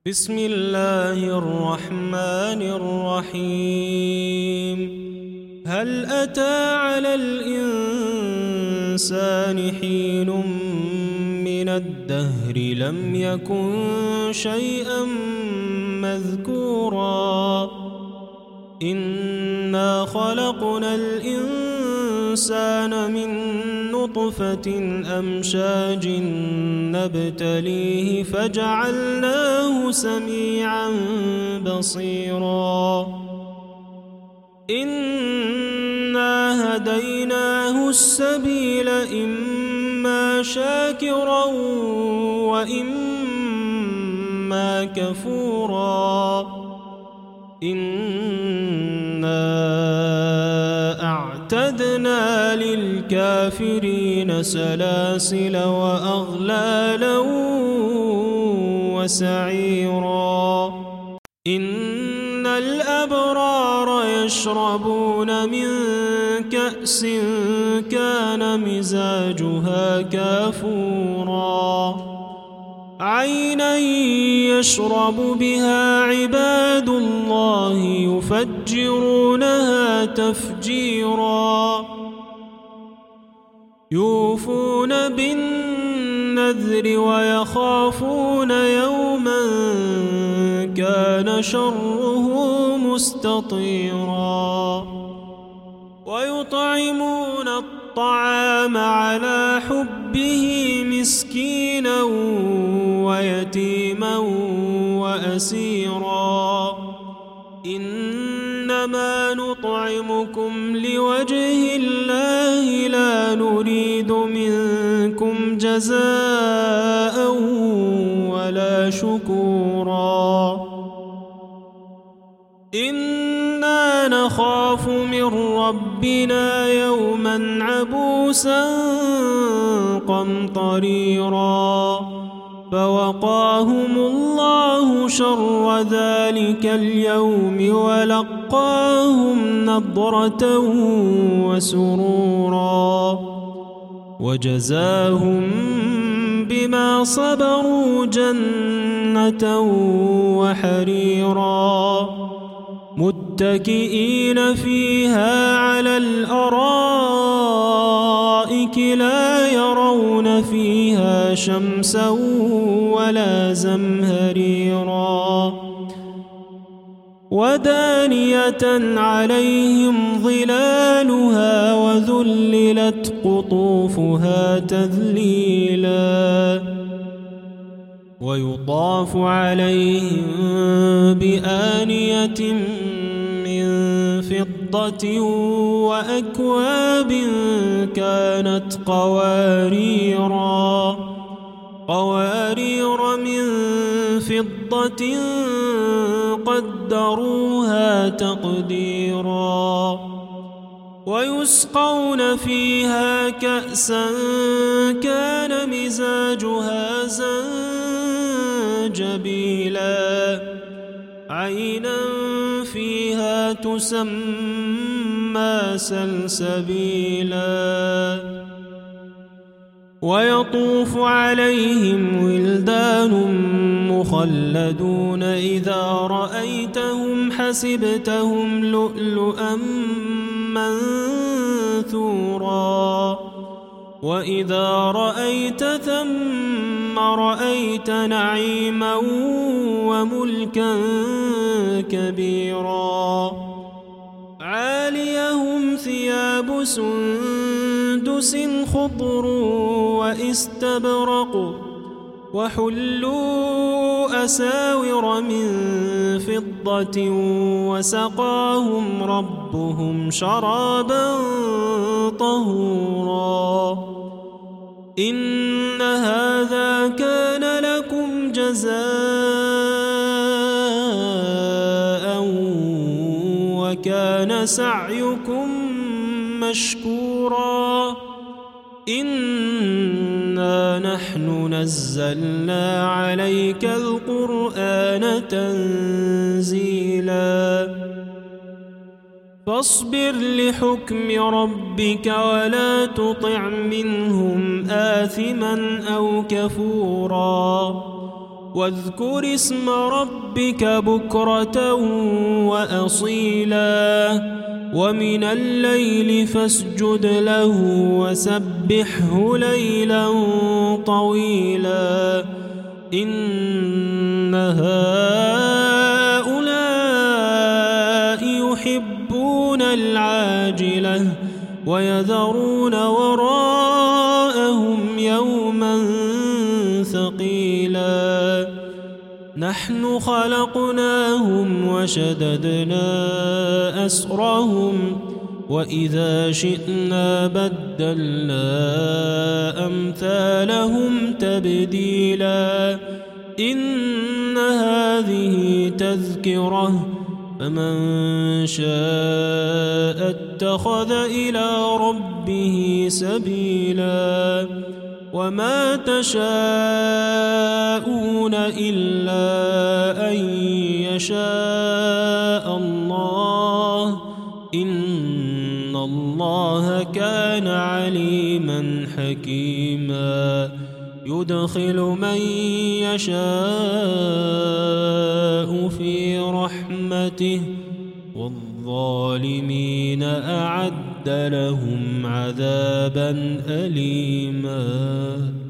بسم الله الرحمن الرحيم. هل أتى على الإنسان حين من الدهر لم يكن شيئا مذكورا إنا خلقنا الإنسان من نطفة أمشاج نبتليه فجعلناه سميعا بصيرا إنا هديناه السبيل إما شاكرا وإما كفورا إنا أعتدنا للكافرين سلاسل وأغلالا وسعيرا إن الأبرار يشربون من كأس كان مزاجها كافورا عينا يشرب بها عباد الله يفجرونها تفجيرا يوفون بالنذر ويخافون يوما كان شره مستطيرا ويطعمون الطعام على حبه مسكينا ويتيما وأسيرا إنما نطعمكم لوجه الله لا نريد منكم جزاء ولا شكورا إنا نخاف من ربنا يوما عبوسا قمطريرا فوقاهم الله شر ذلك اليوم ولقاهم نضرة وسرورا وجزاهم بما صبروا جنة وحريرا متكئين فيها على الأرائك لا يرون فيها شمسا ولا زمهريرا ودانية عليهم ظلالها وذللت قطوفها تذليلا ويطاف عليهم بآنية من فضة وأكواب كانت قوارير من فضة قدروها تقديرا ويسقون فيها كأسا كان مزاجها زنجبيلا عينا فيها تسمى سلسبيلا ويطوف عليهم ولدان مخلدون إذا رأيتهم حسبتهم لؤلؤا منثورا وإذا رأيت ثم رأيت نعيما وملكا كبيرا عاليهم ثياب سندس خضر واستبرق وحلوا أساور من فضة وسقاهم ربهم شرابا طهورا إن هذا كان لكم جزاء وكان سعيكم مشكورا إنا نحن نزلنا عليك القرآن تنزيلا فاصبر لحكم ربك ولا تطع منهم آثما أو كفورا واذكر اسم ربك بكرة وأصيلا ومن الليل فاسجد له وسبحه ليلا طويلا إن هؤلاء يحبون العاجلة ويذرون وراءهم يوما ثقيلا نحن خلقناهم وشددنا أسرهم وإذا شئنا بدلنا أمثالهم تبديلا إن هذه تذكرة فمن شاء اتخذ إلى ربه سبيلا وما تشاءون إلا أن يشاء الله إن الله كان عليما حكيما يدخل من يشاء في رحمته والظالمين أعد لهم عذابا أليما